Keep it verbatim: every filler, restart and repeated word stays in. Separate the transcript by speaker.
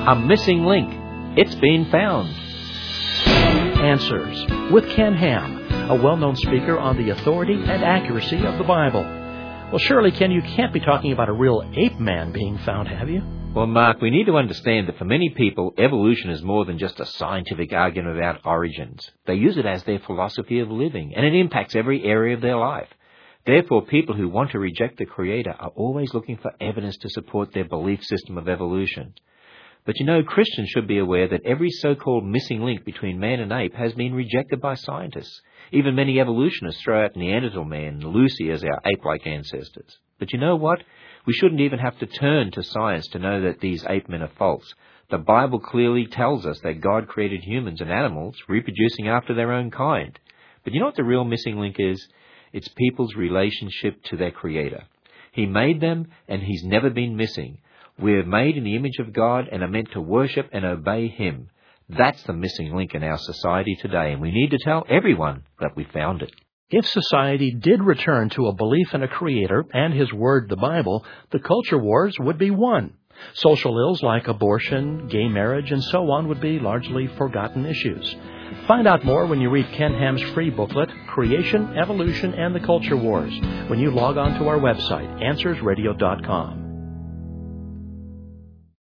Speaker 1: A missing link. It's been found.
Speaker 2: Answers with Ken Ham, a well-known speaker on the authority and accuracy of the Bible. Well, surely, Ken, you can't be talking about a real ape man being found, have you?
Speaker 1: Well, Mark, we need to understand that for many people, evolution is more than just a scientific argument about origins. They use it as their philosophy of living, and it impacts every area of their life. Therefore, people who want to reject the Creator are always looking for evidence to support their belief system of evolution. But you know, Christians should be aware that every so-called missing link between man and ape has been rejected by scientists. Even many evolutionists throw out Neanderthal man and Lucy as our ape-like ancestors. But you know what? We shouldn't even have to turn to science to know that these ape men are false. The Bible clearly tells us that God created humans and animals, reproducing after their own kind. But you know what the real missing link is? It's people's relationship to their Creator. He made them, and He's never been missing. We're made in the image of God and are meant to worship and obey Him. That's the missing link in our society today, and we need to tell everyone that we found it.
Speaker 2: If society did return to a belief in a Creator and His Word, the Bible, the culture wars would be won. Social ills like abortion, gay marriage, and so on would be largely forgotten issues. Find out more when you read Ken Ham's free booklet, Creation, Evolution, and the Culture Wars, when you log on to our website, answers radio dot com.